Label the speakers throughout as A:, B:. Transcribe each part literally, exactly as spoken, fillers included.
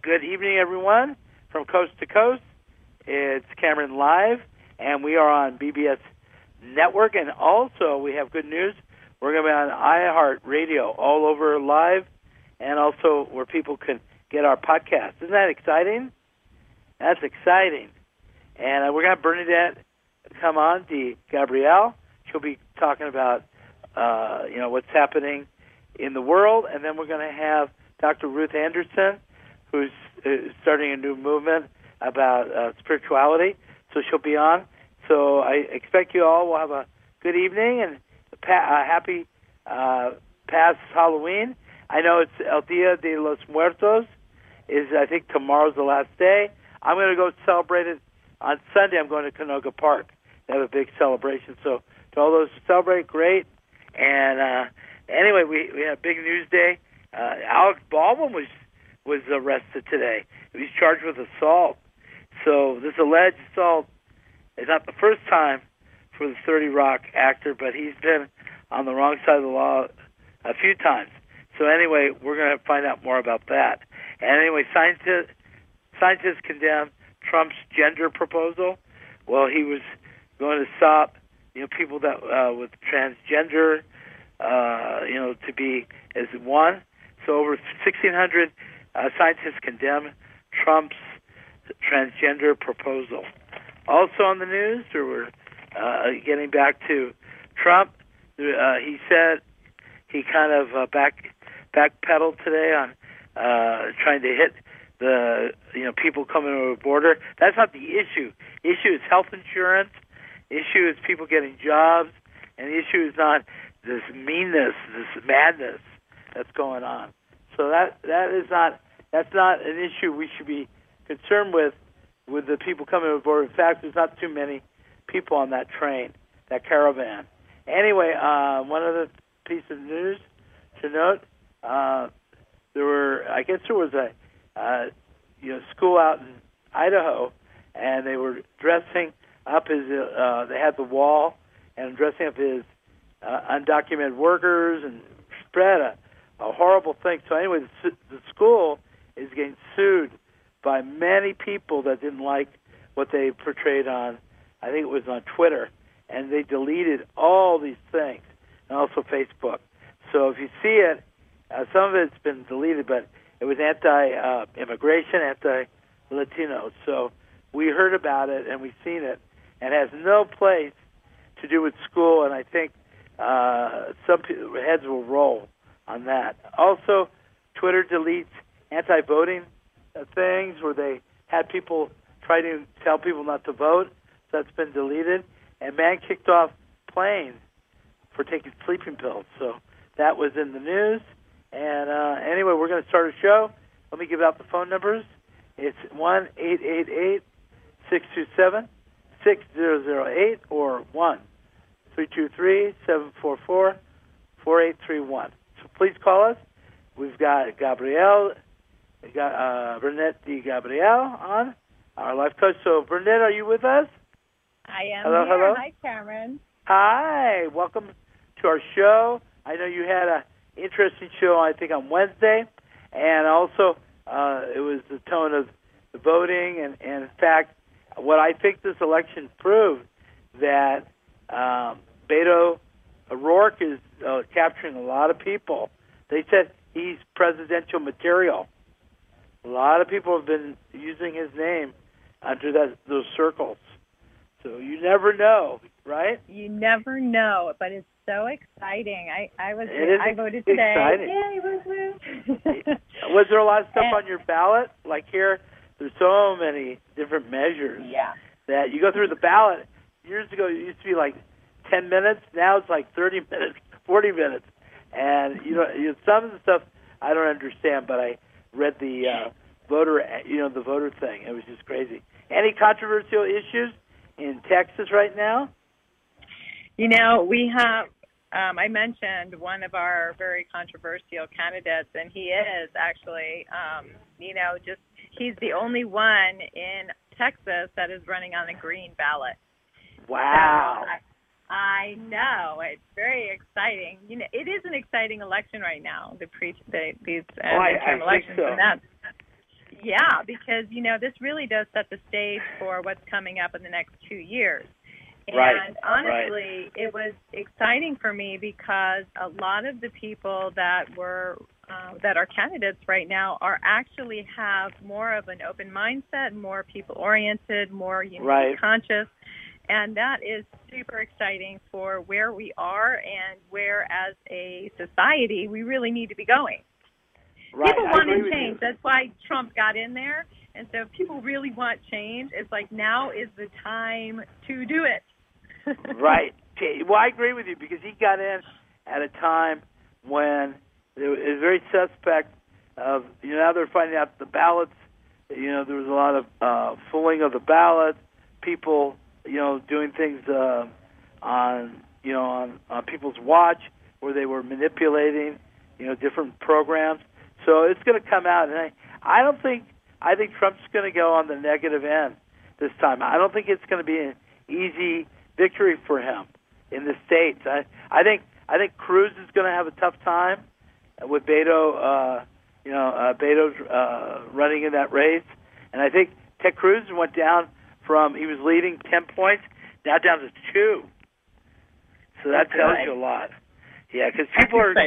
A: good evening, everyone, from coast to coast. It's Cameron Live, and we are on B B S Network, and also we have good news. We're going to be on iHeartRadio all over live, and also where people can get our podcast. Isn't that exciting? That's exciting. And uh, we're going to have Bernadette come on, de Gabriel. She'll be talking about, uh, you know, what's happening in the world, and then we're going to have Doctor Ruth Anderson, who's uh, starting a new movement about uh, spirituality. So she'll be on. So I expect you all will have a good evening and pa- uh, happy uh, past Halloween. I know it's El Dia de los Muertos. Is I think tomorrow's the last day. I'm going to go celebrate it on Sunday. I'm going to Canoga Park. They have a big celebration. So to all those who celebrate, great. And uh, anyway, we we had a big news day. Uh, Alex Baldwin was was arrested today. He was charged with assault. So this alleged assault is not the first time for the thirty Rock actor, but he's been on the wrong side of the law a few times. So anyway, we're going to find out more about that. And anyway, scientists scientists condemn Trump's gender proposal. Well, he was going to stop, you know, people that uh, with transgender, uh, you know, to be as one. So over sixteen hundred uh, scientists condemn Trump's transgender proposal. Also on the news, or we're uh, getting back to Trump, uh, he said he kind of uh, back backpedaled today on uh, trying to hit the you know people coming over the border. That's not the issue. The issue is health insurance. The issue is people getting jobs, and the issue is not this meanness, this madness that's going on. So that that is not that's not an issue we should be concerned with with the people coming over the border. In fact, there's not too many people on that train, that caravan. Anyway, uh, one other piece of news to note: uh, there were, I guess, there was a uh, you know school out in Idaho, and they were dressing up as uh, they had the wall and dressing up as uh, undocumented workers and spread a, a horrible thing. So anyway, the, the school is getting sued by many people that didn't like what they portrayed on, I think it was on Twitter, and they deleted all these things, and also Facebook. So if you see it, uh, some of it's been deleted, but it was anti-immigration, uh, anti-Latino. So we heard about it, and we've seen it, and it has no place to do with school, and I think uh, some people, heads will roll on that. Also, Twitter deletes anti-voting things where they had people try to tell people not to vote. So that's been deleted. And man kicked off planes for taking sleeping pills. So that was in the news. And uh, anyway, we're going to start a show. Let me give out the phone numbers. It's one eight eight eight, six two seven, six zero zero eight or one three two three, seven four four, four eight three one. So please call us. We've got Gabrielle We got uh, Bernadette de Gabriel on, our life coach. So, Bernadette, are you with us?
B: I am
A: hello,
B: here.
A: Hello.
B: Hi, Cameron.
A: Hi. Welcome to our show. I know you had an interesting show, I think, on Wednesday, and also uh, it was the tone of the voting. And, and, in fact, what I think this election proved that um, Beto O'Rourke is uh, capturing a lot of people. They said he's presidential material. A lot of people have been using his name under that, those circles. So you never know, right?
B: You never know, but it's so exciting. I, I was
A: it is
B: I voted today.
A: Exciting.
B: Yay, woo, woo.
A: Was there a lot of stuff
B: and,
A: on your ballot? Like here, there's so many different measures.
B: Yeah.
A: That you go through the ballot. Years ago, it used to be like ten minutes. Now it's like thirty minutes, forty minutes. And you know, you know some of the stuff I don't understand, but I read the uh, voter, you know, the voter thing. It was just crazy. Any controversial issues in Texas right now?
B: You know, we have, um, I mentioned one of our very controversial candidates, and he is actually, um, you know, just, he's the only one in Texas that is running on a green ballot.
A: Wow.
B: So I, I know. It's very exciting. You know, it is an exciting election right now, the pre the, these uh,
A: oh, I,
B: midterm
A: I
B: elections.
A: Think so.
B: And that's, Yeah, because, you know, this really does set the stage for what's coming up in the next two years. And
A: right.
B: honestly,
A: right.
B: it was exciting for me because a lot of the people that were uh, that are candidates right now are actually have more of an open mindset, more people-oriented, more unity
A: right.
B: conscious. And that is super exciting for where we are and where, as a society, we really need to be going.
A: Right.
B: People
A: I
B: wanted change. That's why Trump got in there. And so if people really want change, it's like now is the time to do it.
A: Right. Well, I agree with you because he got in at a time when it was very suspect of, you know, now they're finding out the ballots, you know, there was a lot of uh, fooling of the ballots, people, you know, doing things uh, on, you know, on, on people's watch where they were manipulating, you know, different programs. So it's going to come out. And I, I don't think, I think Trump's going to go on the negative end this time. I don't think it's going to be an easy victory for him in the states. I, I think I think Cruz is going to have a tough time with Beto, uh, you know, uh, Beto uh, running in that race, and I think Ted Cruz went down from he was leading ten points now down to two. So that tells you a lot. Yeah, because people are.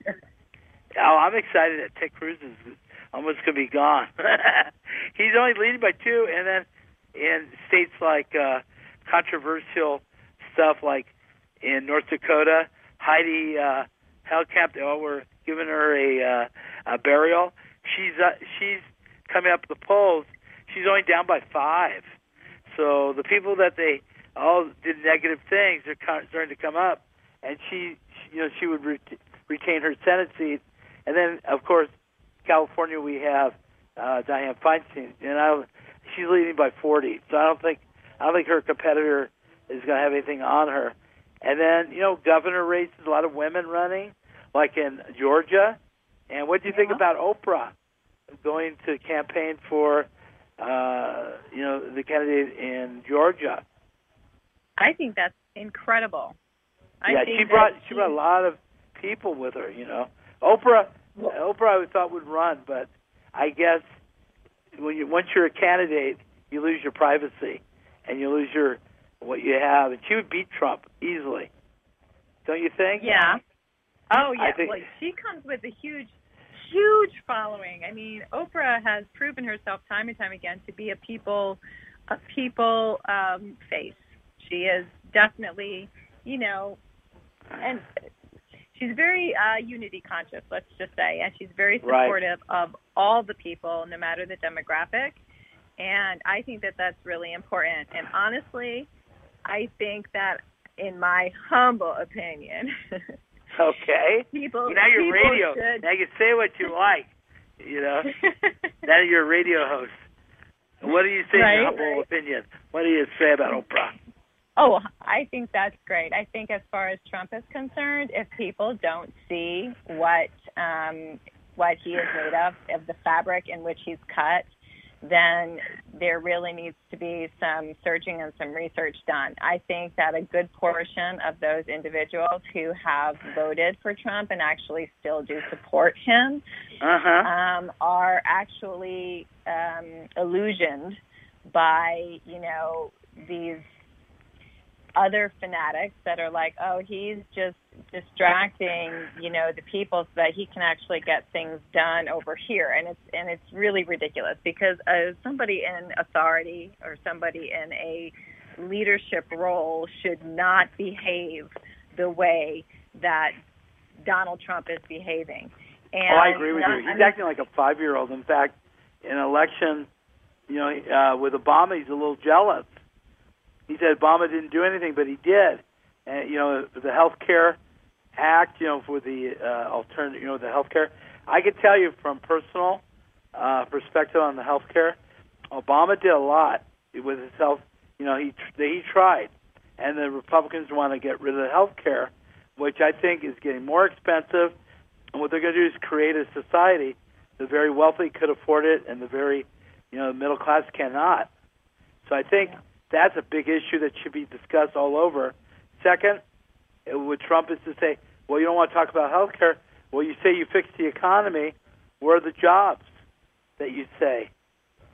A: Oh, I'm excited that Ted Cruz is almost going to be gone. He's only leading by two, and then in states like. Uh, controversial stuff like in North Dakota, Heidi uh, Heitkamp, they all were giving her a, uh, a burial. She's uh, she's coming up the polls. She's only down by five. So the people that they all did negative things are starting to come up, and she, she you know, she would re- retain her Senate seat. And then, of course, California, we have uh, Dianne Feinstein, and I, she's leading by forty. So I don't think. I don't think her competitor is going to have anything on her. And then, you know, governor races, a lot of women running, like in Georgia. And what do you yeah. think about Oprah going to campaign for, uh, you know, the candidate in Georgia?
B: I think that's incredible. I
A: yeah,
B: think
A: she brought
B: she...
A: she brought a lot of people with her. You know, Oprah, well, Oprah, I thought would run, but I guess when you once you're a candidate, you lose your privacy. And you lose your what you have, and she would beat Trump easily, don't you think?
B: Yeah. Oh yeah.
A: I think...
B: Well, she comes with a huge, huge following. I mean, Oprah has proven herself time and time again to be a people, a people um, face. She is definitely, you know, and she's very uh, unity conscious. Let's just say, and she's very supportive
A: right.
B: of all the people, no matter the demographic. And I think that that's really important. And honestly, I think that, in my humble opinion,
A: okay,
B: people,
A: now you're
B: people
A: radio.
B: Should...
A: Now you can say what you like. You know, now you're a radio host. What do you say
B: right,
A: in your humble
B: right.
A: opinion? What do you say about Oprah?
B: Oh, I think that's great. I think as far as Trump is concerned, if people don't see what um, what he is made of, of the fabric in which he's cut, then there really needs to be some searching and some research done. I think that a good portion of those individuals who have voted for Trump and actually still do support him
A: uh-huh.
B: um, are actually um, illusioned by, you know, these other fanatics that are like, oh, he's just distracting, you know, the people so that he can actually get things done over here. And it's and it's really ridiculous because uh, somebody in authority or somebody in a leadership role should not behave the way that Donald Trump is behaving. And
A: oh, I agree with not, you. He's I mean, acting like a five-year-old. In fact, in an election, you know, uh, with Obama, he's a little jealous. He said Obama didn't do anything, but he did. And, you know, the Health Care Act, you know, for the uh, alternative, you know, the health care. I can tell you from personal uh, perspective on the health care, Obama did a lot with his health. You know, he he tried. And the Republicans want to get rid of the health care, which I think is getting more expensive. And what they're going to do is create a society. The very wealthy could afford it, and the very, you know, the middle class cannot. So I think that's a big issue that should be discussed all over. Second, with Trump is to say, well, you don't want to talk about health care. Well, you say you fixed the economy. Where are the jobs that you say?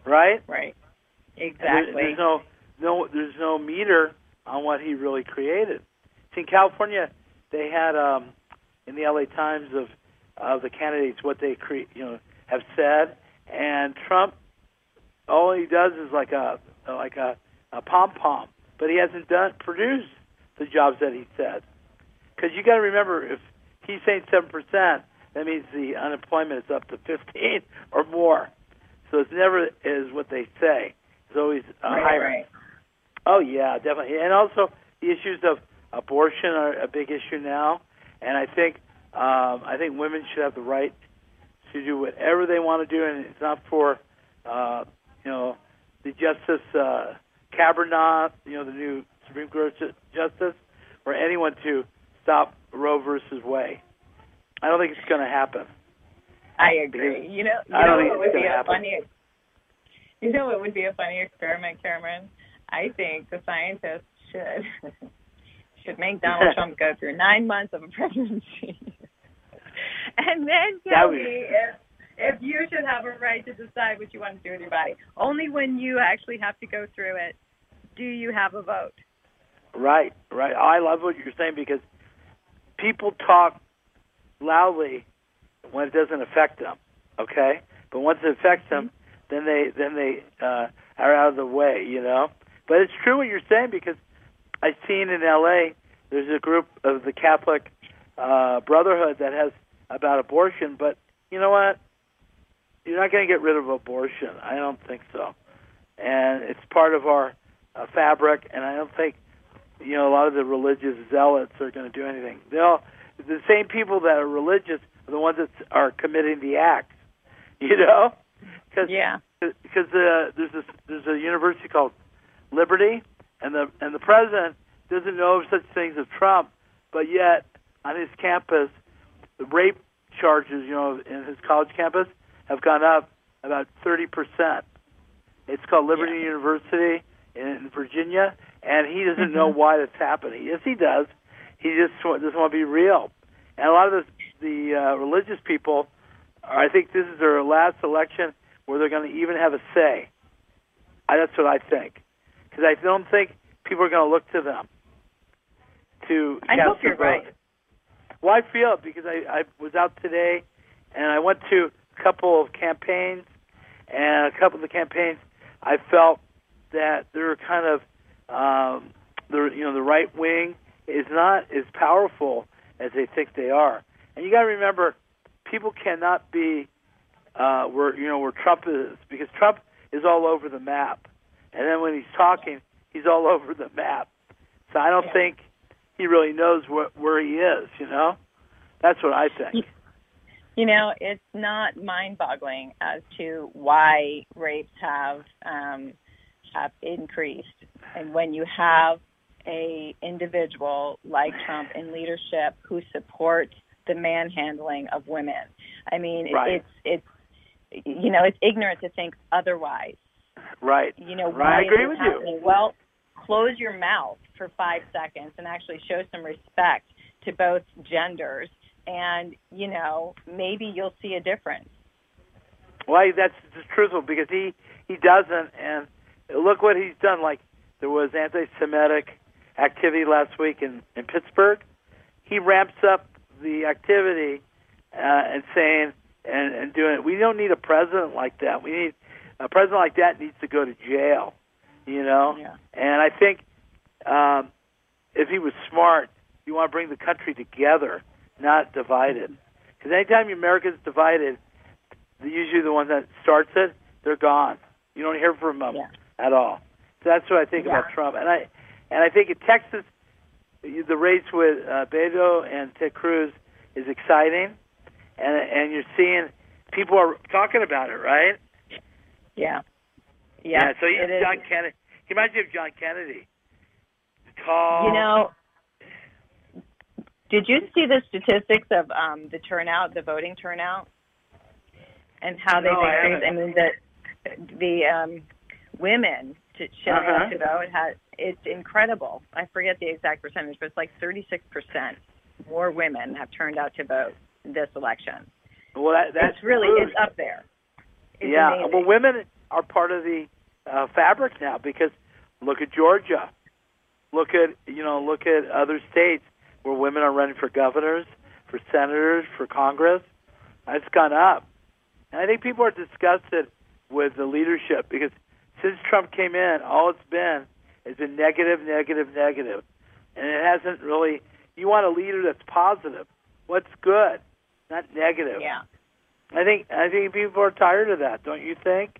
A: right?
B: Right. Exactly.
A: There, there's no no there's no meter on what he really created. See, in California, they had um, in the L A Times of of the candidates what they cre- you know have said, and Trump, all he does is like a like a, a pom pom, but he hasn't done produced the jobs that he said. Because you got to remember, if he's saying seven percent, that means the unemployment is up to fifteen or more. So it's never is what they say. It's always uh,
B: right,
A: higher.
B: Right.
A: Oh yeah, definitely. And also the issues of abortion are a big issue now. And I think um, I think women should have the right to do whatever they want to do, and it's not for uh, you know the Justice uh, Kavanaugh, you know the new Supreme Court Justice, or anyone to stop Roe versus Wade. I don't think it's going to happen.
B: I agree. You know, you
A: I don't
B: know
A: think
B: what would
A: it's
B: be
A: gonna
B: a
A: happen.
B: funny. You know what would be a funny experiment, Cameron? I think the scientists should should make Donald Trump go through nine months of a presidency, and then tell
A: would...
B: me if if you should have a right to decide what you want to do with your body. Only when you actually have to go through it do you have a vote.
A: Right, right. I love what you're saying because people talk loudly when it doesn't affect them, okay? But once it affects them, then they then they uh, are out of the way, you know. But it's true what you're saying because I've seen in L A there's a group of the Catholic uh, Brotherhood that has about abortion, but you know what? You're not going to get rid of abortion. I don't think so. And it's part of our uh, fabric, and I don't think you know a lot of the religious zealots are going to do anything. They'll the same people that are religious are the ones that are committing the acts, you know? Cause,
B: yeah.
A: Because uh, there's a there's a university called Liberty, and the and the president doesn't know of such things as Trump, but yet on his campus, the rape charges, you know, in his college campus have gone up about thirty percent. It's called Liberty yeah. University in Virginia, and he doesn't mm-hmm. know why that's happening. Yes, he does. He just doesn't want to be real. And a lot of the, the uh, religious people, I think this is their last election where they're going to even have a say. I, that's what I think. Because I don't think people are going to look to them to
B: I
A: cast
B: hope you're
A: vote.
B: right.
A: Well, I feel it because I, I was out today, and I went to a couple of campaigns, and a couple of the campaigns, I felt that they were kind of, um, the you know, the right wing is not as powerful as they think they are. And you got to remember, people cannot be uh, where you know where Trump is, because Trump is all over the map, and then when he's talking, he's all over the map. So I don't yeah. think he really knows wh- where he is. You know, that's what I think.
B: You know, it's not mind-boggling as to why rapes have um, have increased, and when you have a individual like Trump in leadership who supports the manhandling of women. I mean,
A: right.
B: it's it's you know, it's ignorant to think otherwise.
A: Right.
B: You know,
A: right.
B: why
A: I agree
B: is
A: with
B: it happening?
A: you.
B: Well, close your mouth for five seconds and actually show some respect to both genders, and you know, maybe you'll see a difference.
A: Well, that's just truthful because he he doesn't, and look what he's done. Like there was anti-Semitic activity last week in, in Pittsburgh. He ramps up the activity uh, and saying and, and doing it. We don't need a president like that. We need a president like that needs to go to jail, you know.
B: Yeah.
A: And I think um, if he was smart, you want to bring the country together, not divided. Because anytime America's divided, usually the one that starts it, they're gone. You don't hear from them
B: yeah.
A: at all. So that's what I think
B: yeah.
A: about Trump. And I and I think in Texas, the race with uh, Beto and Ted Cruz is exciting, and and you're seeing people are talking about it, right?
B: Yeah. Yeah.
A: yeah so you
B: have
A: John Kennedy. He reminds you of John Kennedy. Tall.
B: You know, did you see the statistics of um, the turnout, the voting turnout, and how they've
A: no,
B: increased? I, I mean, the the um, women to showing
A: uh-huh.
B: up to vote has it's incredible. I forget the exact percentage, but it's like thirty-six percent more women have turned out to vote this election.
A: Well, that, that's
B: it's really
A: true.
B: it's up there. It's
A: yeah,
B: amazing.
A: well, women are part of the uh, fabric now. Because look at Georgia, look at you know look at other states where women are running for governors, for senators, for Congress. It's gone up, and I think people are disgusted with the leadership because since Trump came in, all it's been has been negative, negative, negative, and it hasn't really. You want a leader that's positive. What's good, not negative.
B: Yeah.
A: I think I think people are tired of that, don't you think?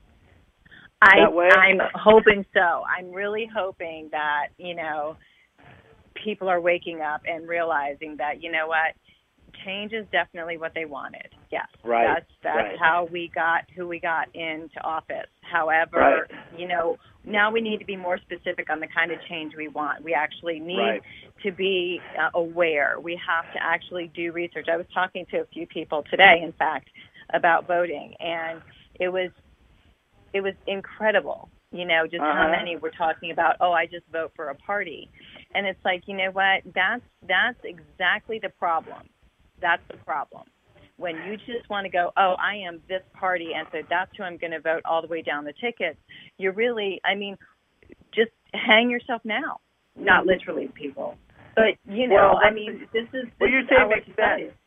B: I,
A: That way?
B: I'm hoping so. I'm really hoping that, you know, people are waking up and realizing that, you know what, change is definitely what they wanted. Yes.
A: Right.
B: That's that's
A: right.
B: how we got who we got into office. However,
A: Right.
B: you know, now we need to be more specific on the kind of change we want. We actually need
A: Right.
B: to be uh, aware. We have to actually do research. I was talking to a few people today, in fact, about voting, and it was it was incredible, you know, just
A: uh-huh.
B: how many were talking about, oh, I just vote for a party. And it's like, you know what, that's that's exactly the problem. That's the problem. When you just want to go, oh, I am this party, and so that's who I'm going to vote all the way down the ticket, you're really, I mean, just hang yourself now. Not literally, people. But, you know,
A: Well,
B: I mean, this is, this
A: what you're
B: is
A: saying
B: our
A: makes
B: society.
A: sense.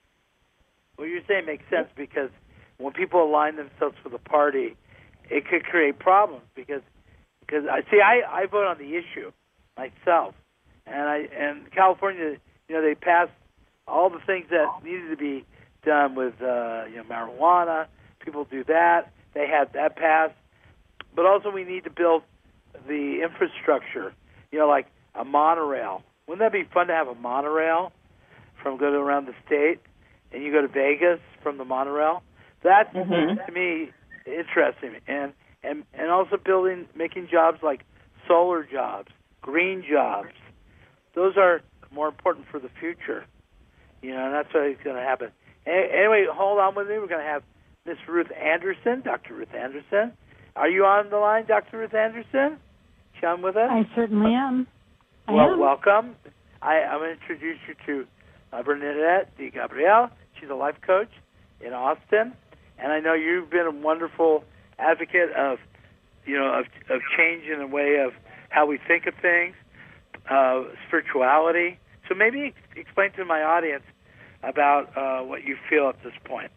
A: What you're saying makes sense because when people align themselves with a party, it could create problems because because I see I, I vote on the issue myself, and I and California, you know, they passed all the things that needed to be done with uh, you know marijuana. People do that. They had that passed, but also we need to build the infrastructure. You know, like a monorail. Wouldn't that be fun to have a monorail from go to around the state, and you go to Vegas from the monorail? That's
B: Mm-hmm.
A: to me interesting, and and and also building, making jobs like solar jobs, green jobs. Those are more important for the future, you know, and that's what is going to happen. Anyway, hold on with me. We're going to have Miss Ruth Anderson, Doctor Ruth Anderson. Are you on the line, Doctor Ruth Anderson? Is she on with us?
C: I certainly am. I
A: well,
C: am.
A: welcome. I, I'm going to introduce you to uh, Bernadette De Gabriel. She's a life coach in Austin. And I know you've been a wonderful advocate of, you know, of, of change in the way of how we think of things, uh, spirituality. So maybe explain to my audience about uh, what you feel at this point.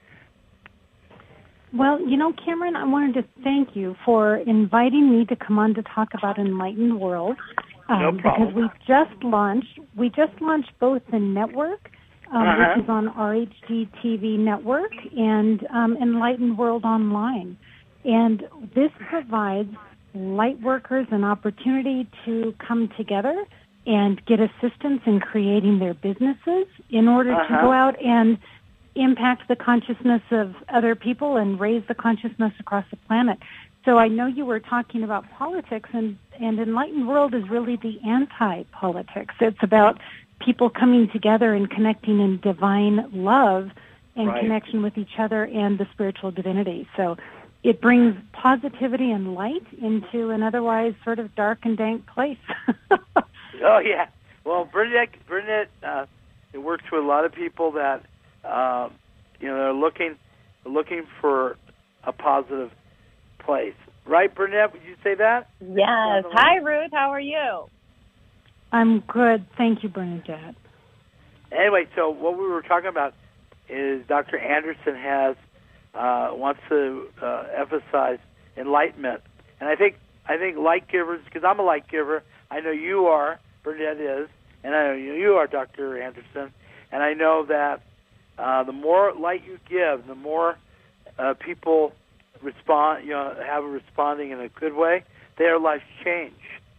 C: Well, you know, Cameron, I wanted to thank you for inviting me to come on to talk about Enlightened World. Um,
A: No problem.
C: Because we just launched, we just launched both the network, um,
A: Uh-huh.
C: which is on R H D T V network, and um, Enlightened World Online. And this provides light workers an opportunity to come together and get assistance in creating their businesses in order
A: Uh-huh.
C: to go out and impact the consciousness of other people and raise the consciousness across the planet. So I know you were talking about politics, and, and Enlightened World is really the anti-politics. It's about people coming together and connecting in divine love and
A: Right.
C: connection with each other and the spiritual divinity. So it brings positivity and light into an otherwise sort of dark and dank place.
A: Oh, yeah. Well, Bernadette, Bernadette uh, it works with a lot of people that, uh, you know, they're looking, looking for a positive place. Right, Bernadette? Would you say that?
B: Yes. Hi, Ruth. How are you?
C: I'm good. Thank you, Bernadette.
A: Anyway, so what we were talking about is Doctor Anderson has uh, wants to uh, emphasize enlightenment, and I think I think light givers, because I'm a light giver. I know you are, Bernadette is, and I know you are, Doctor Anderson, and I know that uh, the more light you give, the more uh, people respond. You know, have a responding in a good way. Their lives change.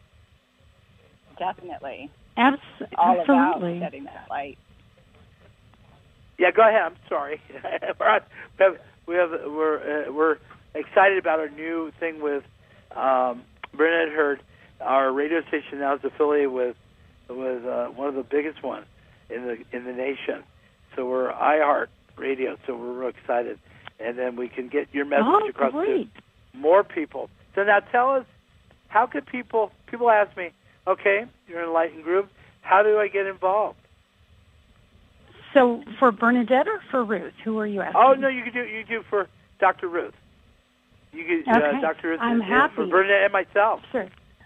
B: Definitely.
C: Abs-
B: All
C: absolutely.
B: about setting that light.
A: Yeah, go ahead. I'm sorry. we're on, we have, we have we're uh, we're excited about our new thing with um, Bernadette Heard. Our radio station now is affiliated with with uh, one of the biggest ones in the in the nation. So we're iHeart Radio. So we're real excited, and then we can get your message
C: Oh,
A: across
C: great.
A: to more people. So now tell us, how could people? People ask me, okay, you're in Enlightened Group. How do I get involved?
C: So for Bernadette or for Ruth? Who are you asking?
A: Oh no, you can do you do for Doctor Ruth. You could,
C: okay.
A: uh, Doctor
C: I'm happy.
A: For Bernadette and myself.
C: Sure.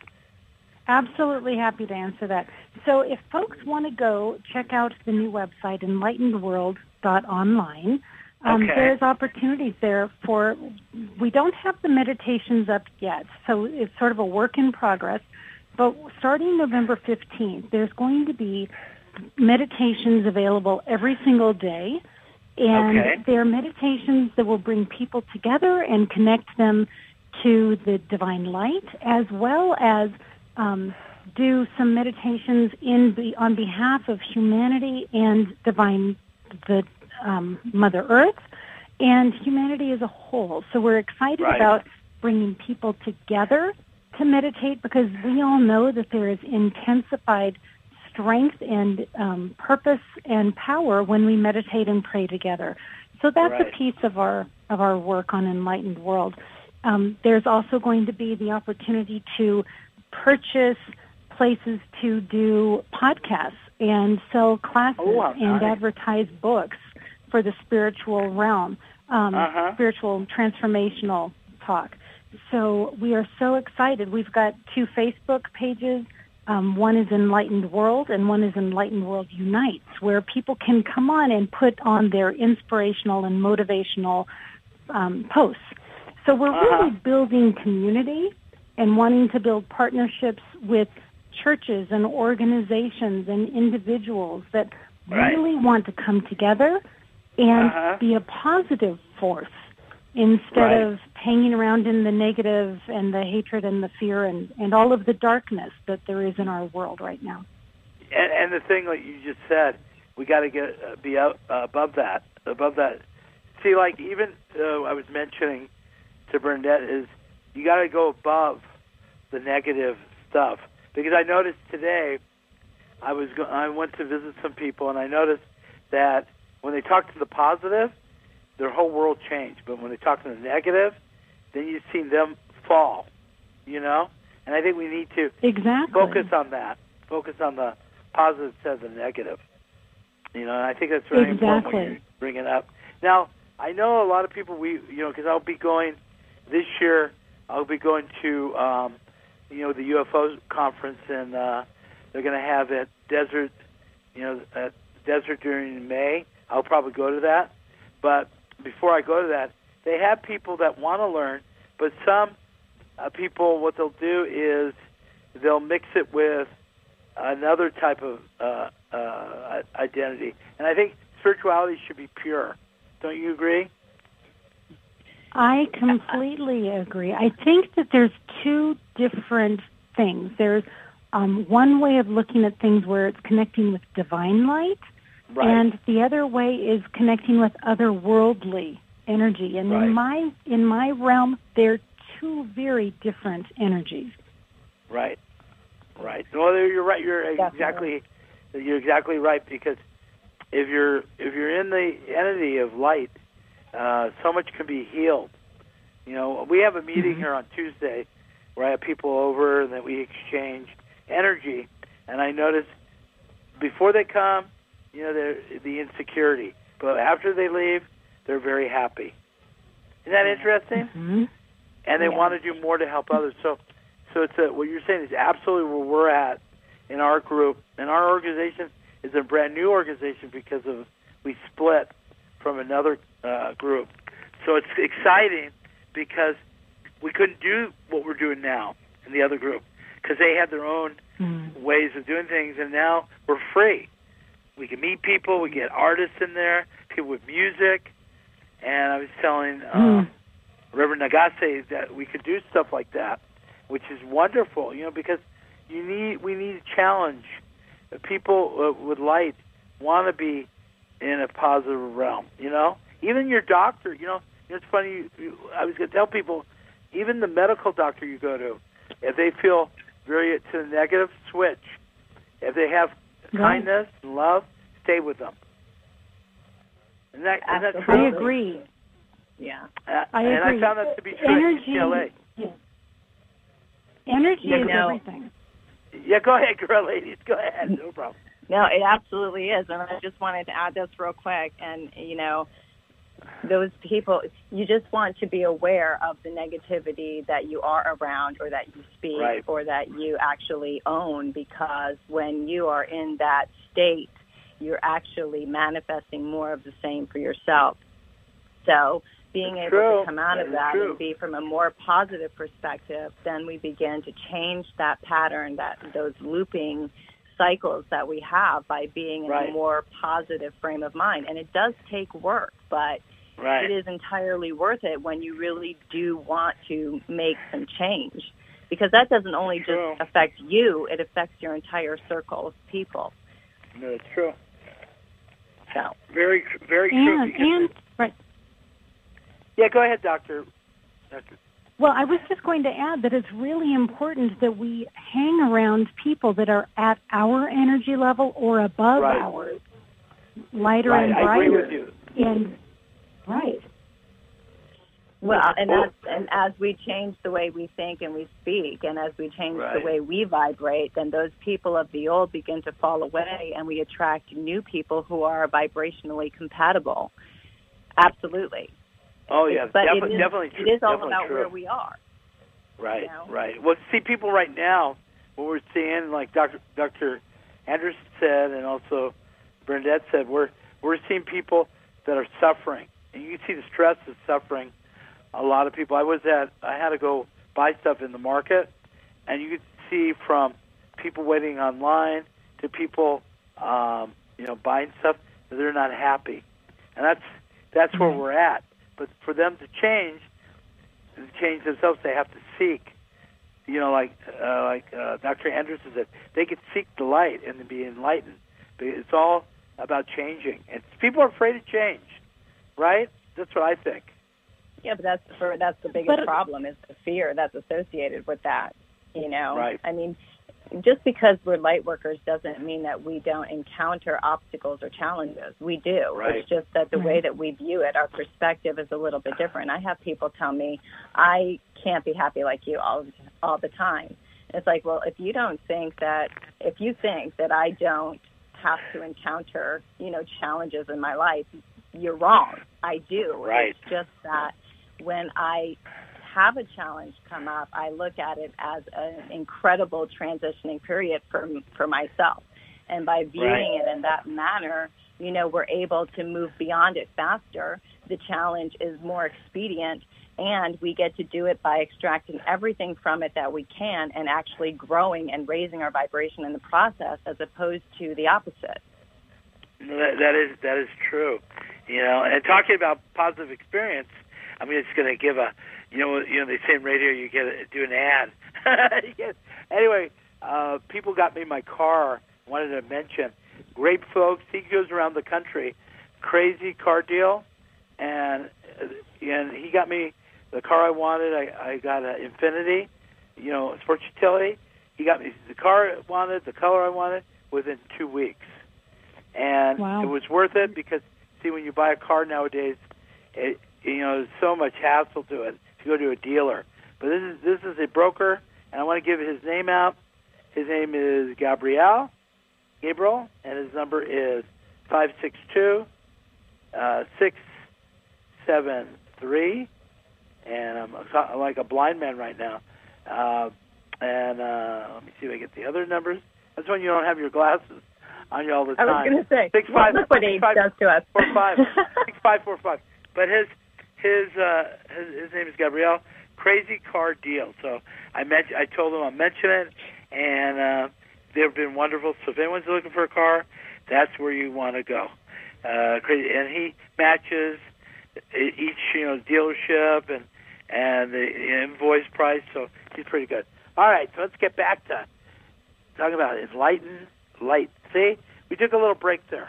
C: Absolutely happy to answer that. So if folks want to go check out the new website, enlightened world dot online, um,
A: okay.
C: there's opportunities there for, we don't have the meditations up yet, so it's sort of a work in progress, but starting November fifteenth, there's going to be meditations available every single day, and
A: okay.
C: they're meditations that will bring people together and connect them to the divine light, as well as Um, do some meditations in be, on behalf of humanity and divine, the um, Mother Earth, and humanity as a whole. So we're excited
A: right.
C: about bringing people together to meditate, because we all know that there is intensified strength and um, purpose and power when we meditate and pray together. So that's
A: right.
C: a piece of our of our work on Enlightened World. Um, there's also going to be the opportunity to purchase places to do podcasts and sell classes
A: oh, wow,
C: and
A: nice.
C: advertise books for the spiritual realm, um,
A: uh-huh.
C: spiritual transformational talk. So we are so excited. We've got two Facebook pages. Um, one is Enlightened World and one is Enlightened World Unites, where people can come on and put on their inspirational and motivational um, posts. So we're
A: uh-huh.
C: really building community and wanting to build partnerships with churches and organizations and individuals that
A: right.
C: really want to come together and
A: uh-huh.
C: be a positive force instead
A: right.
C: of hanging around in the negative and the hatred and the fear and, and all of the darkness that there is in our world right now.
A: And, and the thing that you just said, we got to get uh, be out, uh, above that, above that. See, like even uh, I was mentioning to Bernadette is, you got to go above the negative stuff, because I noticed today, I was go- I went to visit some people, and I noticed that when they talk to the positive, their whole world changed. But when they talk to the negative, then you see them fall. You know, and I think we need to
C: exactly
A: focus on that. Focus on the positive instead of the negative. You know, and I think that's very
C: exactly.
A: important when you bring it up. Now, I know a lot of people. We, you know, because I'll be going this year. I'll be going to, um, you know, the U F O conference, and uh, they're going to have it desert, you know, at desert during May. I'll probably go to that. But before I go to that, they have people that want to learn, but some uh, people, what they'll do is they'll mix it with another type of uh, uh, identity. And I think spirituality should be pure. Don't you agree?
C: I completely agree. I think that there's two different things. There's um, one way of looking at things where it's connecting with divine light,
A: right.
C: and the other way is connecting with otherworldly energy. And
A: right.
C: in my in my realm, they're two very different energies.
A: Right, right. Well, you're right. You're exactly you're exactly right, because if you're if you're in the entity of light, Uh, so much can be healed. You know, we have a meeting
C: mm-hmm.
A: here on Tuesday where I have people over and that we exchange energy. And I notice before they come, you know, they're the insecurity. But after they leave, they're very happy. Isn't that interesting?
C: Mm-hmm.
A: And they
C: yeah.
A: want to do more to help others. So, so it's a, what you're saying is absolutely where we're at in our group. And our organization is a brand new organization because of we split from another uh, group. So it's exciting because we couldn't do what we're doing now in the other group because they had their own
C: mm.
A: ways of doing things, and now we're free. We can meet people. We get artists in there, people with music. And I was telling um, mm. Reverend Nagase that we could do stuff like that, which is wonderful, you know, because you need we need a challenge. People uh, with light want to be in a positive realm, you know. Even your doctor, you know, it's funny. You, you, I was going to tell people, even the medical doctor you go to, if they feel very to the negative, switch. If they have
C: right.
A: kindness and love, stay with them. Isn't that, isn't that true?
C: I agree.
B: Yeah,
A: uh,
C: I
A: and
C: agree.
A: I found that to be true
C: Energy,
A: at U C L A.
C: Yeah. Energy
B: you
C: is
B: know,
C: everything.
A: Yeah, go ahead, girl, ladies. Go ahead. No problem.
B: No, it absolutely is. And I just wanted to add this real quick. And, you know, those people, you just want to be aware of the negativity that you are around or that you speak
A: right.
B: or that you actually own, because when you are in that state, you're actually manifesting more of the same for yourself. So being
A: It's
B: able
A: true.
B: to come out
A: that
B: of that
A: true.
B: and be from a more positive perspective, then we begin to change that pattern, that those looping cycles that we have by being in
A: right.
B: a more positive frame of mind. And it does take work, but
A: right.
B: it is entirely worth it when you really do want to make some change, because that doesn't only
A: True.
B: just affect you, it affects your entire circle of people.
A: No, that's true.
B: So
A: very, very
C: and,
A: true.
C: And, right.
A: Yeah, go ahead, Doctor. Doctor.
C: Well, I was just going to add that it's really important that we hang around people that are at our energy level or above
A: right.
C: ours, lighter
A: right.
C: and brighter.
A: I agree with you.
C: And, right.
B: Well, and as, and as we change the way we think and we speak, and as we change
A: right.
B: the way we vibrate, then those people of the old begin to fall away, and we attract new people who are vibrationally compatible. Absolutely.
A: Oh, yeah,
B: but
A: defi-
B: it is,
A: definitely true.
B: It is all
A: definitely
B: about
A: true.
B: where we are.
A: Right,
B: you know?
A: right. Well, see, people right now, what we're seeing, like Doctor Doctor Anderson said, and also Bernadette said, we're we're seeing people that are suffering, and you can see the stress of suffering. A lot of people. I was at. I had to go buy stuff in the market, and you could see from people waiting online to people, um, you know, buying stuff that they're not happy, and that's that's mm-hmm. where we're at. But for them to change, to change themselves, they have to seek. You know, like uh, like uh, Doctor Anderson said, they could seek the light and be enlightened. But it's all about changing, and people are afraid of change, right? That's what I think.
B: Yeah, but that's for that's the biggest but, problem is the fear that's associated with that. You know,
A: right?
B: I mean, just because we're light workers doesn't mean that we don't encounter obstacles or challenges. We do.
A: Right.
B: It's just that the
C: right.
B: way that we view it, our perspective is a little bit different. I have people tell me, I can't be happy like you all all the time. It's like, well, if you don't think that, if you think that I don't have to encounter, you know, challenges in my life, you're wrong. I do.
A: Right.
B: It's just that when I have a challenge come up, I look at it as an incredible transitioning period for for myself. And by viewing
A: right.
B: it in that manner, you know, we're able to move beyond it faster. The challenge is more expedient, and we get to do it by extracting everything from it that we can and actually growing and raising our vibration in the process, as opposed to the opposite.
A: That, that is that is true. You know, and talking about positive experience, I'm just going to give a, you know, you know, they say in radio you get a, do an ad. Yes. Anyway, uh, people got me my car. Wanted to mention, great folks. He goes around the country, crazy car deal, and and he got me the car I wanted. I, I got an Infiniti, you know, sports utility. He got me the car I wanted, the color I wanted, within two weeks, and
C: wow.
A: it was worth it because see, when you buy a car nowadays, it, you know, there's so much hassle to it to go to a dealer. But this is this is a broker, and I want to give his name out. His name is Gabriel, Gabriel, and his number is five six two, six seven three, and I'm, I'm like a blind man right now. Uh, and uh, let me see if I get the other numbers. That's when you don't have your glasses on you all the time.
B: I was going to say,
A: six,
B: well,
A: five,
B: look what age does to us.
A: Four five, six five four five. But his his uh, his, his name is Gabriel. Crazy car deal. So I mentioned, I told him I'll mention it, and uh, they've been wonderful. So if anyone's looking for a car, that's where you want to go. Uh, crazy, and he matches each you know dealership and and the invoice price. So he's pretty good. All right, so let's get back to talking about enlighten light. See, we took a little break there.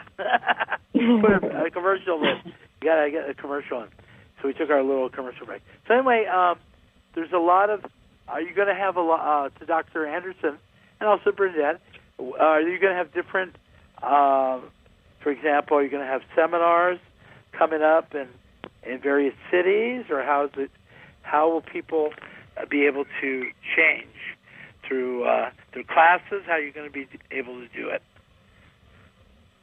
A: Put a, a commercial in. You gotta get a commercial in. So we took our little commercial break. So anyway, um, there's a lot of. Are you going to have a lot uh, to Doctor Anderson and also Bernadette? Uh, are you going to have different? Uh, for example, are you going to have seminars coming up in in various cities, or how is it? How will people uh, be able to change through uh, through classes? How are you going to be able to do it?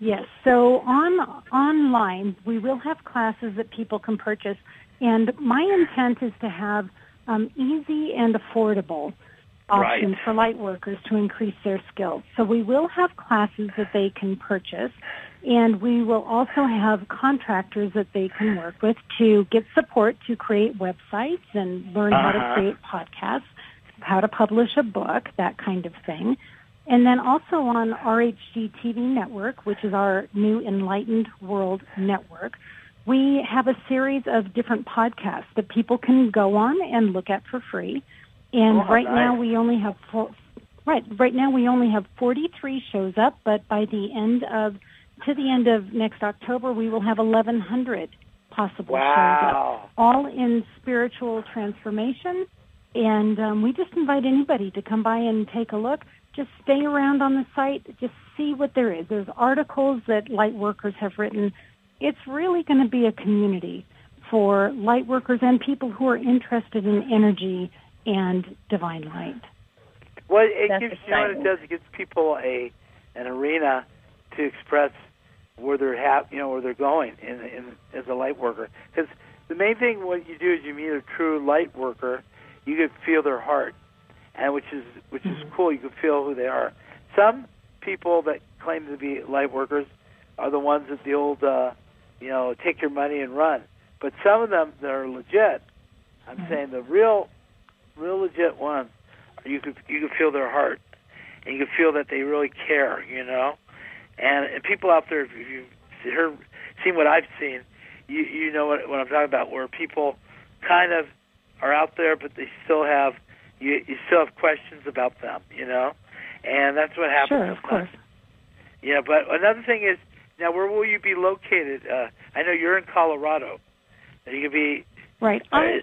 C: Yes. So on online, we will have classes that people can purchase, and my intent is to have um, easy and affordable options
A: Right.
C: for light workers to increase their skills. So we will have classes that they can purchase, and we will also have contractors that they can work with to get support to create websites and learn
A: Uh-huh.
C: how to create podcasts, how to publish a book, that kind of thing. And then also on R H G T V Network, which is our new Enlightened World Network, we have a series of different podcasts that people can go on and look at for free. And
A: Oh,
C: right
A: nice.
C: now we only have four, right. Right now we only have forty-three shows up, but by the end of to the end of next October, we will have eleven hundred possible shows
A: Wow.
C: up, all in spiritual transformation. And um, we just invite anybody to come by and take a look. Just stay around on the site. Just see what there is. There's articles that light workers have written. It's really going to be a community for light workers and people who are interested in energy and divine light.
A: Well, it
B: That's
A: gives you know what it
B: exciting.
A: does. It gives people a an arena to express where they're ha- you know where they're going in, in as a light worker. Because the main thing what you do is you meet a true light worker. You can feel their heart, and which is which is cool. You can feel who they are. Some people that claim to be light workers are the ones that the old uh, you know take your money and run. But some of them that are legit. I'm
C: Mhm.
A: saying the real, real legit ones. You could you could feel their heart, and you could feel that they really care, you know. And, and people out there, if you've heard, seen what I've seen, you you know what, what I'm talking about. Where people kind of are out there, but they still have you you still have questions about them, you know. And that's what happens.
C: Sure, of course.
A: Yeah, but another thing is now, where will you be located? Uh, I know you're in Colorado. You could be
C: Right.
A: uh,
C: I,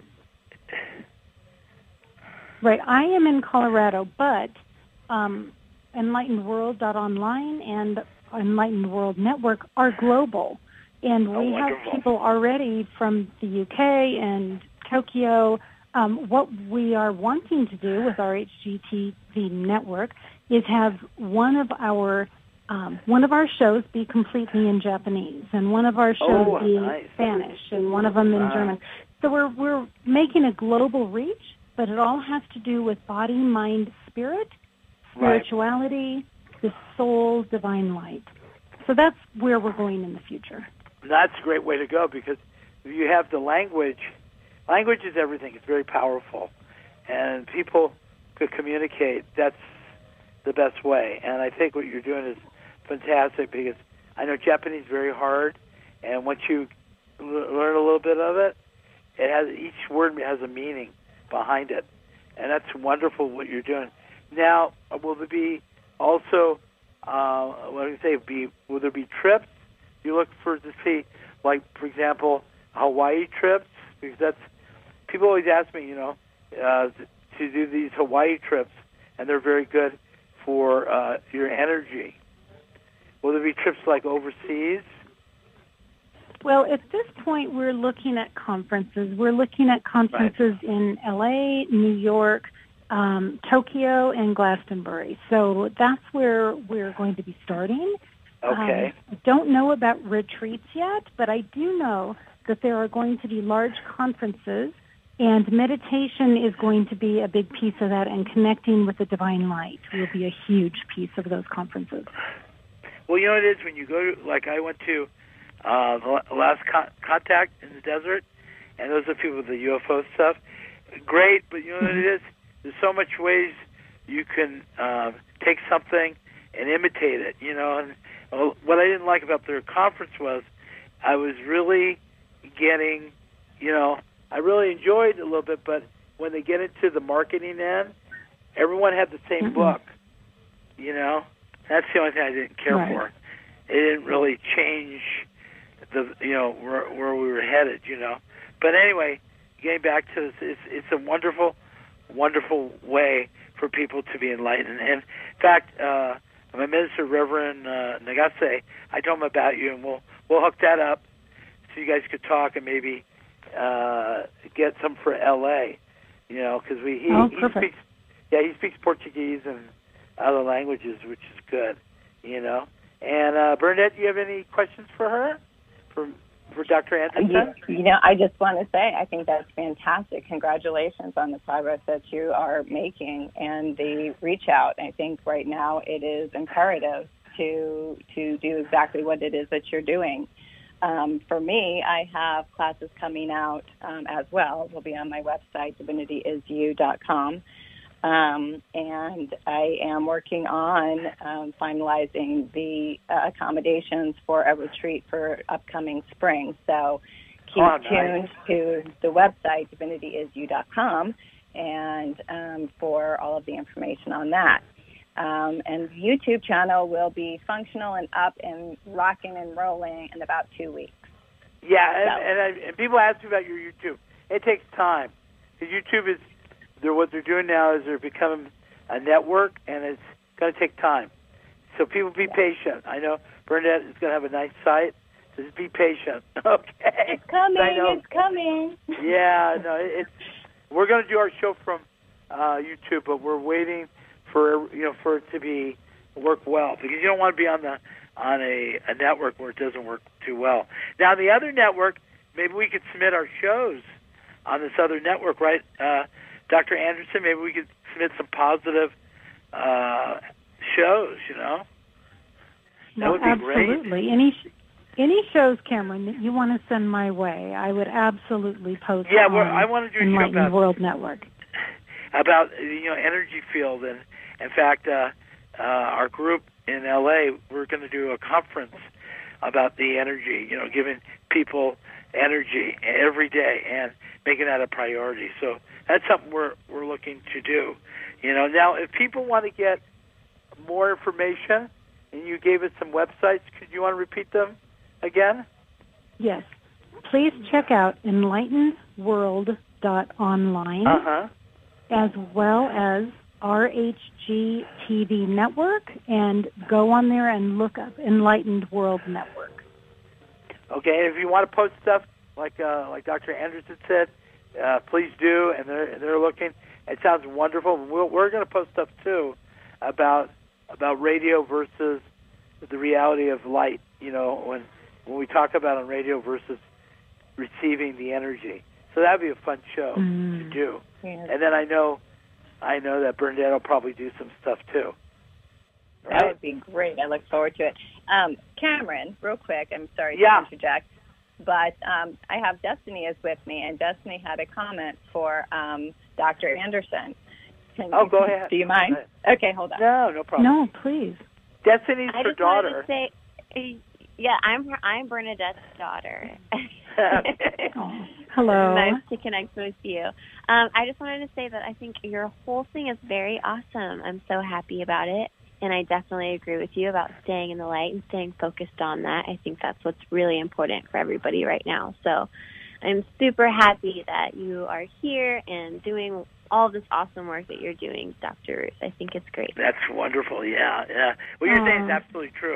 C: right. I am in Colorado, but um, enlightened world dot online and Enlightened World Network are global. And
A: Oh,
C: we have
A: wonderful.
C: people already from the U K and Tokyo. Um, what we are wanting to do with our H G T V network is have one of our um, one of our shows be completely in Japanese, and one of our shows
A: Oh,
C: be
A: nice.
C: Spanish, and one of them in
A: Wow.
C: German. So we're we're making a global reach, but it all has to do with body, mind, spirit,
A: Right.
C: spirituality, the soul, divine light. So that's where we're going in the future.
A: That's a great way to go, because if you have the language, language is everything. It's very powerful, and people could communicate. That's the best way. And I think what you're doing is fantastic, because I know Japanese is very hard, and once you l- learn a little bit of it, it has each word has a meaning behind it, and that's wonderful what you're doing. Now, will there be also uh, what do you say? Be will there be trips? You look for to see, like for example, Hawaii trips, because that's people always ask me, you know, uh, to do these Hawaii trips, and they're very good for uh, your energy. Will there be trips like overseas?
C: Well, at this point, we're looking at conferences. We're looking at conferences in L A, New York, um, Tokyo, and Glastonbury. So that's where we're going to be starting.
A: Okay.
C: Um, I don't know about retreats yet, but I do know that there are going to be large conferences, and meditation is going to be a big piece of that, and connecting with the divine light will be a huge piece of those conferences.
A: Well, you know what it is when you go to, like I went to uh, the last con- contact in the desert, and those are people with the U F O stuff. Great, but you know what it is? There's so much ways you can uh, take something and imitate it, you know. And well, what I didn't like about their conference was I was really getting, you know, I really enjoyed it a little bit, but when they get into the marketing end, everyone had the same
C: Mm-mm.
A: book, you know. That's the only thing I didn't care
C: Right.
A: for. It didn't really change the, you know, where, where we were headed, you know. But anyway, getting back to this, it's, it's a wonderful, wonderful way for people to be enlightened. And in fact, uh, my minister, Reverend uh, Nagase, I told him about you, and we'll we'll hook that up so you guys could talk and maybe uh, get some for L A. You know, because we he,
C: Oh,
A: he
C: perfect.
A: speaks, yeah, he speaks Portuguese and other languages, which is good. You know, And uh, Bernadette, do you have any questions for her, for for Doctor Anderson?
B: You, you know, I just want to say I think that's fantastic. Congratulations on the progress that you are making and the reach out. I think right now it is imperative to to do exactly what it is that you're doing. Um, for me, I have classes coming out um, as well. They'll be on my website, divinity is you dot com. Um, and I am working on um, finalizing the uh, accommodations for a retreat for upcoming spring. So keep
A: oh,
B: tuned
A: nice.
B: to the website, divinity is you dot com, and um, for all of the information on that. Um, and the YouTube channel will be functional and up and rocking and rolling in about two weeks.
A: Yeah, and,
B: so.
A: and, I, and people ask me about your YouTube. It takes time. Because YouTube is, they're, what they're doing now is they're becoming a network, and it's going to take time. So people be
B: yeah.
A: patient. I know Bernadette is going to have a nice site. So just be patient, okay?
B: It's coming,
A: I know,
B: it's coming.
A: Yeah, no, it, it's, we're going to do our show from uh, YouTube, but we're waiting for you know for it to be work well, because you don't want to be on the on a, a network where it doesn't work too well. Now the other network, maybe we could submit our shows on this other network, right, uh, Doctor Anderson? Maybe we could submit some positive uh, shows. You know, that
C: well,
A: would be
C: absolutely.
A: great.
C: Any sh- any shows, Cameron, that you want to send my way, I would absolutely post.
A: Yeah,
C: on
A: well, I want to do a show
C: Enlightened
A: about
C: World Network
A: about you know energy field, and in fact, uh, uh, our group in L A, we're going to do a conference about the energy, you know, giving people energy every day and making that a priority. So that's something we're we're looking to do. You know, now if people want to get more information, and you gave us some websites, could you want to repeat them again?
C: Yes. Please check out enlightened world dot online,
A: uh-huh.
C: as well as R H G T V Network, and go on there and look up Enlightened World Network.
A: Okay, and if you want to post stuff like uh, like Doctor Anderson said, uh, please do. And they're they're looking. It sounds wonderful. We'll, we're going to post stuff too about about radio versus the reality of light. You know, when when we talk about on radio versus receiving the energy. So that'd be a fun show
C: mm.
A: to do.
B: Yeah.
A: And then I know I know that Bernadette will probably do some stuff too. Right?
B: That would be great. I look forward to it. Um, Cameron, real quick, I'm sorry
A: yeah.
B: to interject, but um, I have Destiny is with me, and Destiny had a comment for um, Doctor Anderson. Can
A: oh,
B: you,
A: go ahead.
B: Do you mind? Okay, hold on.
A: No, no problem.
C: No, please.
A: Destiny's
D: I
A: her
D: just
A: daughter.
D: wanted to say, yeah, I'm her, I'm Bernadette's daughter.
A: Okay.
C: Oh, hello.
D: Nice to connect with you. Um, I just wanted to say that I think your whole thing is very awesome. I'm so happy about it, and I definitely agree with you about staying in the light and staying focused on that. I think that's what's really important for everybody right now. So I'm super happy that you are here and doing all this awesome work that you're doing, Doctor Ruth. I think it's great.
A: That's wonderful. Yeah, yeah. What you're
C: Aww.
A: saying is absolutely true.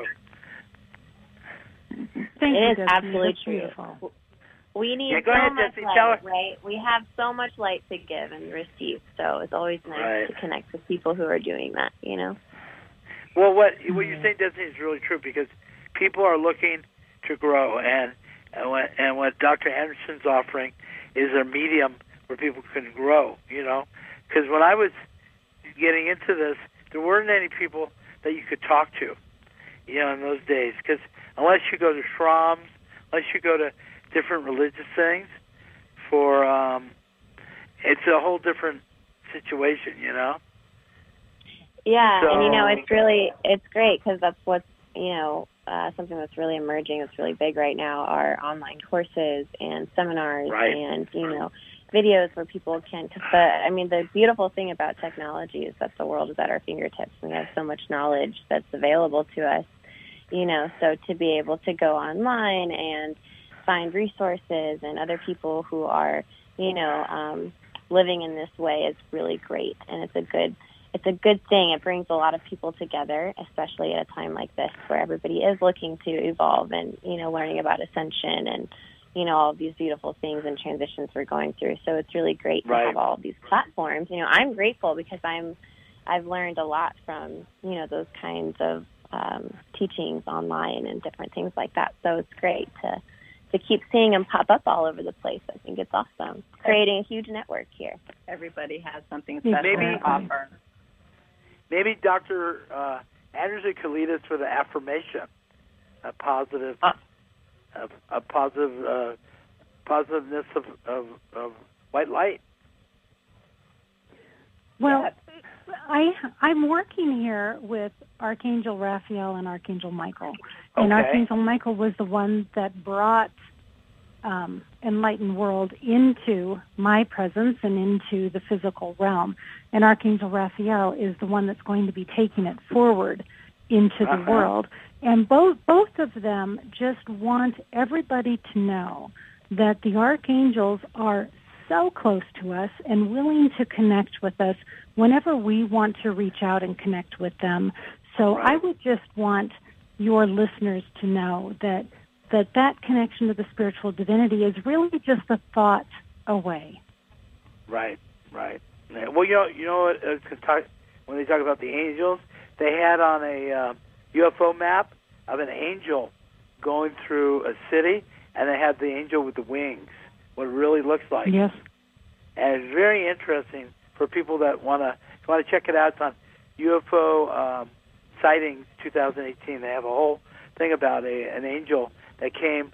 C: Thank
D: It
C: you,
D: is
C: Destiny.
D: absolutely
C: That's
D: true.
C: Beautiful.
D: We need
A: Yeah, go
D: so
A: ahead,
D: much
A: Destiny.
D: light,
A: Tell her.
D: right? We have so much light to give and receive, so it's always nice
A: Right.
D: to connect with people who are doing that, you know?
A: Well, what what you're saying, Destiny, is really true, because people are looking to grow, and and what, and what Doctor Anderson's offering is a medium where people can grow, you know? Because when I was getting into this, there weren't any people that you could talk to, you know, in those days, because unless you go to shrams, unless you go to different religious things, for um, it's a whole different situation, you know.
D: Yeah,
A: So-
D: and you know, it's really, it's great because that's what's, you know, uh, something that's really emerging, that's really big right now are online courses and seminars
A: Right.
D: and, you know, videos where people can, cause the, I mean, the beautiful thing about technology is that the world is at our fingertips and we have so much knowledge that's available to us, you know, so to be able to go online and find resources and other people who are, you know, um, living in this way is really great. And it's a good, it's a good thing. It brings a lot of people together, especially at a time like this where everybody is looking to evolve and, you know, learning about ascension and, you know, all of these beautiful things and transitions we're going through. So it's really great to
A: Right.
D: have all of these platforms. You know, I'm grateful because I'm, I've learned a lot from, you know, those kinds of um, teachings online and different things like that. So it's great to to keep seeing them pop up all over the place. I think it's awesome. Creating a huge network here.
B: Everybody has something special
A: Maybe-
B: to offer.
A: Maybe Doctor Uh, Andrews could lead us for the affirmation, a positive,
B: Uh.
A: a, a positive, uh, positiveness of, of, of white light.
C: Well,
B: Yes.
C: I I'm working here with Archangel Raphael and Archangel Michael, and
A: Okay.
C: Archangel Michael was the one that brought um, Enlightened World into my presence and into the physical realm, and Archangel Raphael is the one that's going to be taking it forward into the
A: Uh-huh.
C: world. And both both of them just want everybody to know that the archangels are so close to us and willing to connect with us whenever we want to reach out and connect with them. So
A: Right.
C: I would just want your listeners to know that that that connection to the spiritual divinity is really just a thought away.
A: Right, right. Yeah, well, you know, you know what? Uh, 'cause talk, when they talk about the angels, they had on a uh, U F O map of an angel going through a city, and they had the angel with the wings. What it really looks like.
C: Yes.
A: And it's very interesting for people that want to want to check it out. It's on U F O um, sightings twenty eighteen. They have a whole thing about a an angel that came,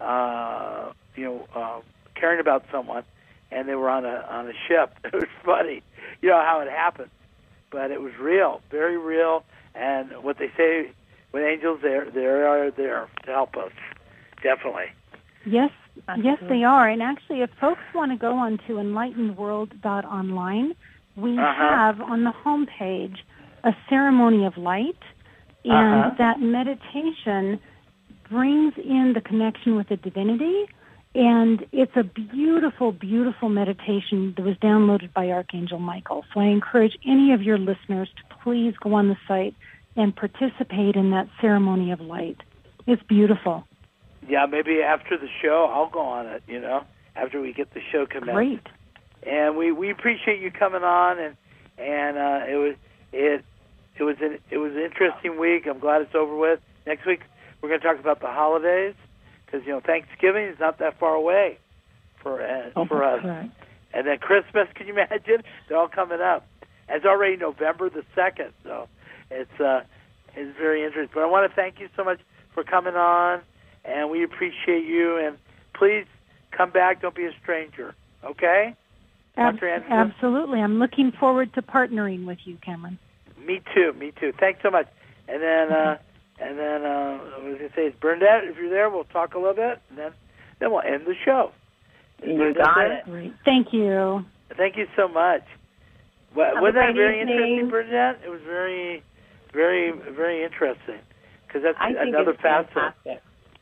A: uh, you know, uh, caring about someone, and they were on a on a ship. It was funny, you know how it happened, but it was real, very real. And what they say with angels, they're they are there to help us, definitely.
C: Yes, yes,
B: Absolutely.
C: they are. And actually, if folks want to go on to enlightened world dot online, we
A: Uh-huh.
C: have on the homepage a ceremony of light, and
A: Uh-huh.
C: that meditation brings in the connection with the divinity. And it's a beautiful, beautiful meditation that was downloaded by Archangel Michael. So I encourage any of your listeners to please go on the site and participate in that ceremony of light. It's beautiful.
A: Yeah, maybe after the show, I'll go on it, you know, after we get the show commenced.
C: Great.
A: And we, we appreciate you coming on, and and uh, it was it it was an it was an interesting week. I'm glad it's over with. Next week we're going to talk about the holidays, because you know Thanksgiving is not that far away for uh,
C: Oh,
A: for us.
C: correct.
A: And then Christmas, can you imagine? They're all coming up. It's already November the second, so it's uh it's very interesting. But I want to thank you so much for coming on. And we appreciate you. And please come back. Don't be a stranger. Okay?
C: Ab-
A: Doctor Anderson?
C: absolutely. I'm looking forward to partnering with you, Cameron.
A: Me too. Me too. Thanks so much. And then, uh, and then, uh, what was I going to say? Is Bernadette, if you're there, we'll talk a little bit. And then, then we'll end the show. Is
B: You
A: Bernadette
B: got
A: there?
B: it.
C: Great. Thank you.
A: Thank you so much. Well,
B: Have
A: wasn't
B: a
A: that
B: great
A: very
B: evening.
A: interesting, Bernadette? It was very, very, very interesting. Because that's
B: I think
A: another
B: it's
A: facet.
B: fantastic.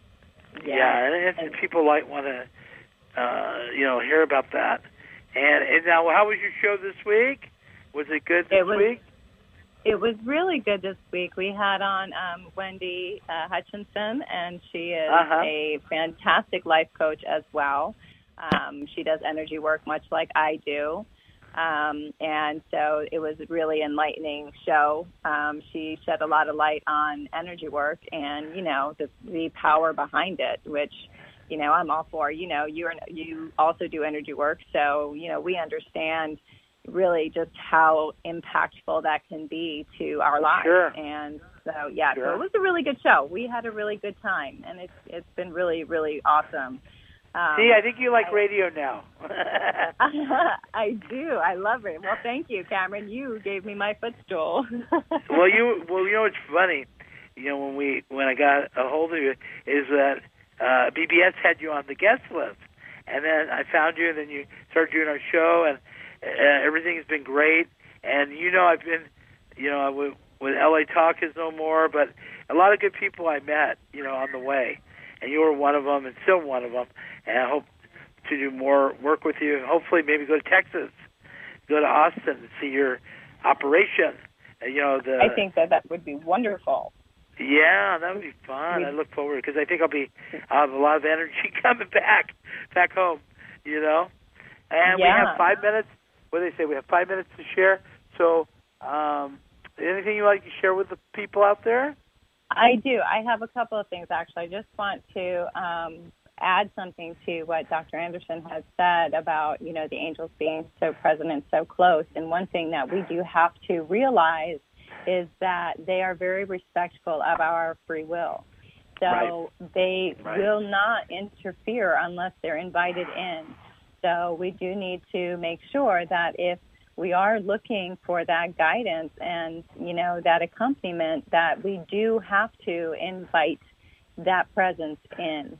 A: Yeah, and, and, and people like want to, uh, you know, hear about that. And, and now, how was your show this week? Was it good this
B: It was-
A: week?
B: It was really good this week. We had on um, Wendy uh, Hutchinson, and she is
A: Uh-huh.
B: a fantastic life coach as well. Um, she does energy work much like I do. Um, and so it was a really enlightening show. Um, she shed a lot of light on energy work and, you know, the, the power behind it, which, you know, I'm all for. You know, you're, you also do energy work, so, you know, we understand really just how impactful that can be to our lives.
A: Sure.
B: And so, yeah,
A: Sure.
B: so it was a really good show. We had a really good time, and it's it's been really, really awesome. Um,
A: See, I think you like radio now.
B: I do. I love it. Well, thank you, Cameron. You gave me my footstool.
A: well, you well, you know what's funny? You know, when we when I got a hold of you, is that uh, B B S had you on the guest list, and then I found you, and then you started doing our show, and uh, everything has been great. And you know, I've been, you know, with, with L A Talk is no more, but a lot of good people I met, you know, on the way, and you were one of them, and still one of them. And I hope to do more work with you. Hopefully, maybe go to Texas, go to Austin, and see your operation. Uh, you know, the
B: I think that that would be wonderful.
A: yeah, that would be fun. I look forward because I think I'll be I'll have a lot of energy coming back back home. You know, and we
B: Yeah.
A: have five minutes. What do they say? We have five minutes to share. So, um, anything you like to share with the people out there?
B: I do. I have a couple of things, actually. I just want to um, add something to what Doctor Anderson has said about, you know, the angels being so present and so close. And one thing that we do have to realize is that they are very respectful of our free will. So right. they right. will not interfere unless they're invited in. So we do need to make sure that if we are looking for that guidance and, you know, that accompaniment, that we do have to invite that presence in.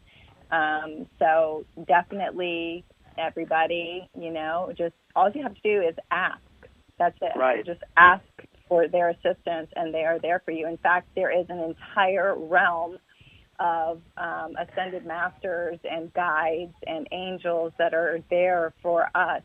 B: Um, so definitely everybody, you know, just all you have to do is ask. That's it.
A: Right.
B: Just ask for their assistance and they are there for you. In fact, there is an entire realm of um, ascended masters and guides and angels that are there for us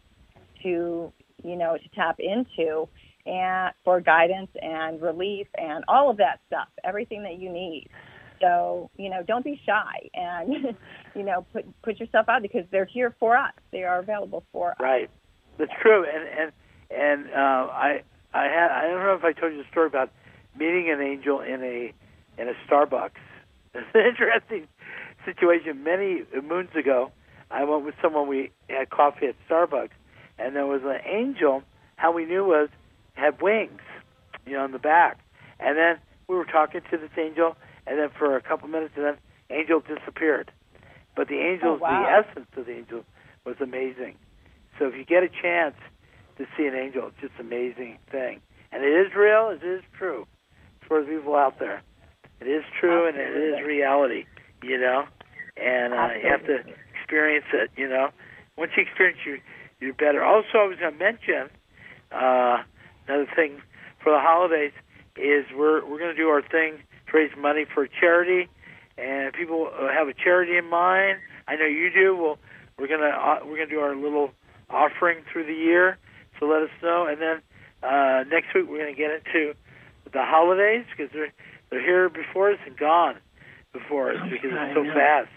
B: to, you know, to tap into and for guidance and relief and all of that stuff, everything that you need. So, you know, don't be shy and, you know, put put yourself out because they're here for us. They are available for us.
A: Right. That's true. And and and uh, I I had I don't know if I told you the story about meeting an angel in a in a Starbucks. It's an interesting situation. Many moons ago, I went with someone. We had coffee at Starbucks, and there was an angel. How we knew was had wings, you know, on the back. And then we were talking to this angel, and then for a couple minutes, and then angel disappeared. But the angel,
B: oh, wow.
A: the essence of the angel was amazing. So if you get a chance to see an angel, it's just an amazing thing. And it is real. It is true for the people out there. It is true, Absolutely. And it is reality, you know. And uh, you have to experience it, you know. Once you experience it, you're better. Also, I was going to mention uh, another thing for the holidays is we're we're going to do our thing to raise money for a charity, and people have a charity in mind. I know you do. Well, we're gonna uh, we're gonna do our little offering through the year. So let us know, and then uh, next week we're going to get into the holidays because they're they're here before us and gone before us because it's so fast.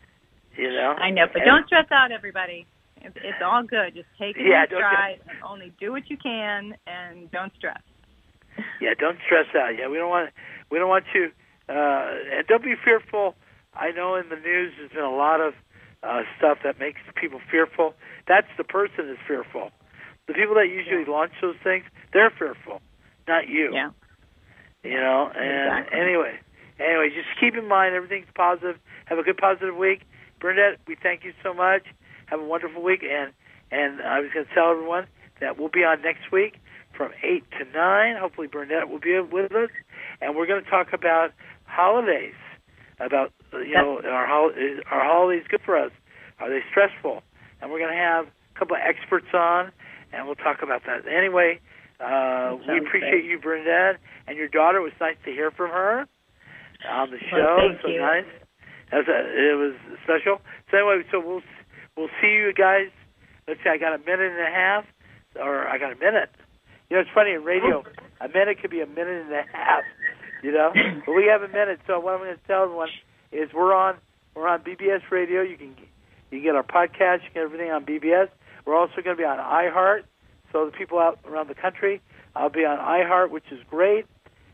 A: You know.
B: I know, but and, don't stress out, everybody. It's, it's all good. Just take it
A: yeah,
B: in stride and only do what you can, and don't stress.
A: Yeah, don't stress out. Yeah, we don't want we don't want you, uh, and don't be fearful. I know in the news there's been a lot of uh, stuff that makes people fearful. That's the person that's fearful. The people that usually yeah. launch those things, they're fearful, not you.
B: Yeah.
A: You know, and
B: exactly.
A: anyway, anyway, just keep in mind everything's positive. Have a good positive week. Bernadette, we thank you so much. Have a wonderful week. And, and I was going to tell everyone that we'll be on next week from eight to nine. Hopefully Bernadette will be with us. And we're going to talk about holidays, about, you know, our, hol- our holidays good for us? Are they stressful? And we're going to have a couple of experts on, and we'll talk about that. Anyway, uh, we appreciate great. you, Bernadette, and your daughter. It was nice to hear from her on the show.
B: Well, thank
A: so
B: you.
A: nice. It was, a, it was special. So anyway, so we'll we'll see you guys. Let's see, I got a minute and a half, or I got a minute. You know, it's funny in radio, a minute could be a minute and a half. You know, but we have a minute. So what I'm going to tell everyone is we're on we're on B B S Radio. You can you can get our podcast, you can get everything on B B S. We're also going to be on iHeart. So the people out around the country, I'll be on iHeart, which is great.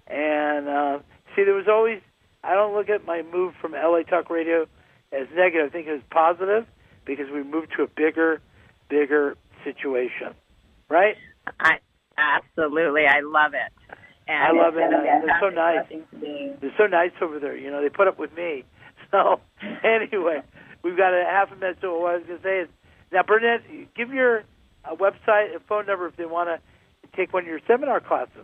A: And uh, see, there was always, I don't look at my move from L A Talk Radio as negative. I think it was positive because we moved to a bigger, bigger situation. Right?
B: I absolutely. I love it. And
A: I love it. Uh, they're so nice. They're so nice over there. You know, they put up with me. So anyway, we've got a half a minute. So what I was going to say is, now, Bernadette, give your uh, website and phone number if they want to take one of your seminar classes.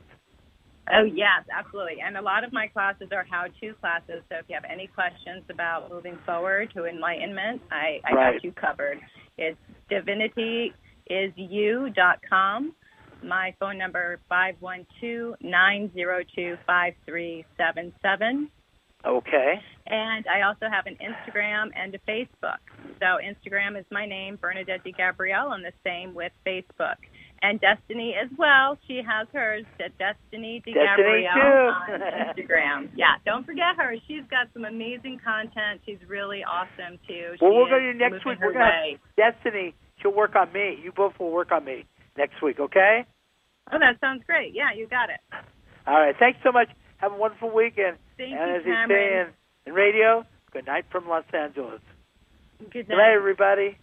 B: Oh, yes, absolutely. And a lot of my classes are how-to classes, so if you have any questions about moving forward to enlightenment, I, I
A: right.
B: got you covered. It's divinity is you dot com. My phone number, five one two, nine zero two, five three seven seven.
A: Okay.
B: And I also have an Instagram and a Facebook. So Instagram is my name, Bernadette DeGabrielle, and the same with Facebook. And Destiny as well. She has hers, Destiny DeGabrielle on Instagram. Yeah, don't forget her. She's got some amazing content. She's really awesome, too.
A: Well,
B: she
A: we're going to next week. We're going to Destiny. She'll work on me. You both will work on me next week, okay?
B: Oh, that sounds great. Yeah, you got it.
A: All right. Thanks so much. Have a wonderful weekend.
B: Thank
A: and
B: you,
A: as they
B: Cameron.
A: say in, in radio, good night from Los Angeles.
B: Good
A: Good night,
B: night.
A: everybody.